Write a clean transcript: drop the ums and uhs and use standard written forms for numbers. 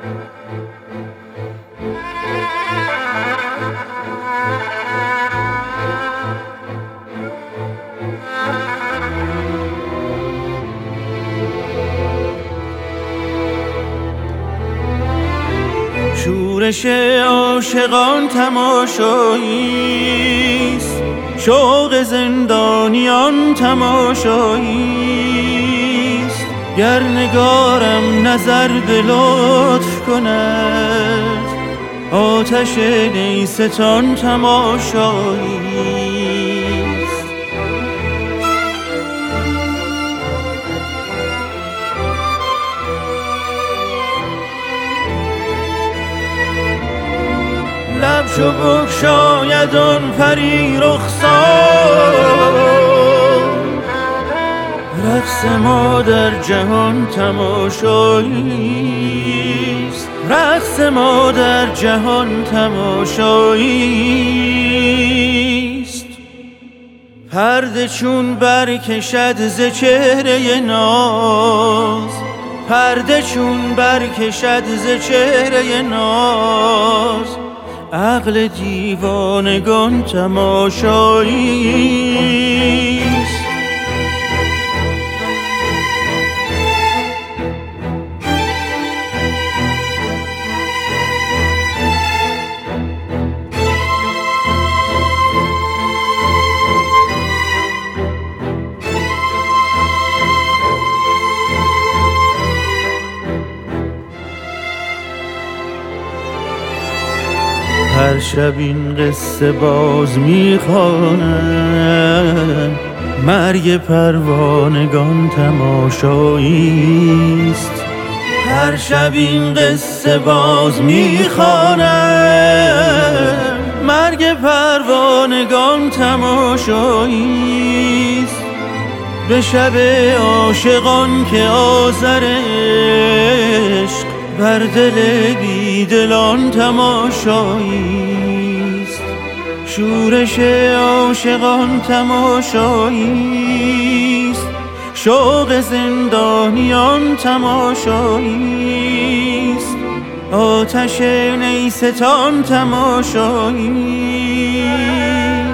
شورش عاشقان تماشاییست، شوق زندانیان تماشاییست. گر نگارم نظر به لطف کند، آتش نیستان تماشاییست. لب چو بگشاید آن پری رخسار، رقص ما در جهان تماشاییست. رقص ما در جهان تماشاییست. پرده چون برکشد ز چهره ناز، پرده چون برکشد ز چهره ناز، عقل دیوانگان تماشاییست. هر شب این قصه باز میخوانم، مرگ پروانگان تماشاییست. هر شب این قصه باز میخوانم، مرگ پروانگان تماشاییست. به شب عاشقان که آذر عشق بر دل بیدلان تماشاییست. شورش عاشقان تماشاییست، شوق زندانیان تماشاییست. آتش نیستان تماشاییست.